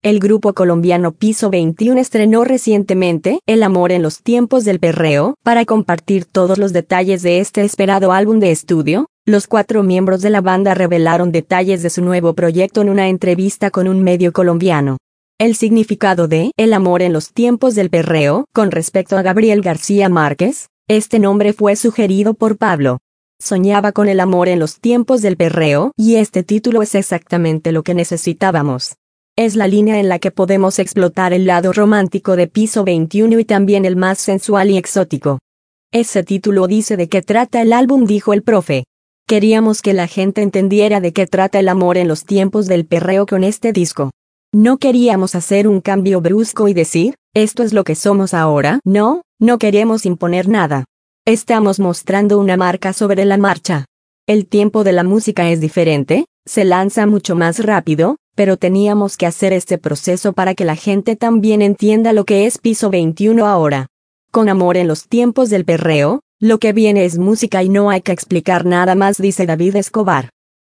El grupo colombiano Piso 21 estrenó recientemente El amor en los tiempos del perreo. Para compartir todos los detalles de este esperado álbum de estudio, los 4 miembros de la banda revelaron detalles de su nuevo proyecto en una entrevista con un medio colombiano. El significado de El amor en los tiempos del perreo. Con respecto a Gabriel García Márquez, este nombre fue sugerido por Pablo. Soñaba con el amor en los tiempos del perreo y este título es exactamente lo que necesitábamos. Es la línea en la que podemos explotar el lado romántico de Piso 21 y también el más sensual y exótico. Ese título dice de qué trata el álbum, dijo el profe. Queríamos que la gente entendiera de qué trata el amor en los tiempos del perreo con este disco. No queríamos hacer un cambio brusco y decir, esto es lo que somos ahora. No queremos imponer nada. Estamos mostrando una marca sobre la marcha. El tiempo de la música es diferente, se lanza mucho más rápido, pero teníamos que hacer este proceso para que la gente también entienda lo que es Piso 21 ahora. Con amor en los tiempos del perreo, lo que viene es música y no hay que explicar nada más, dice David Escobar.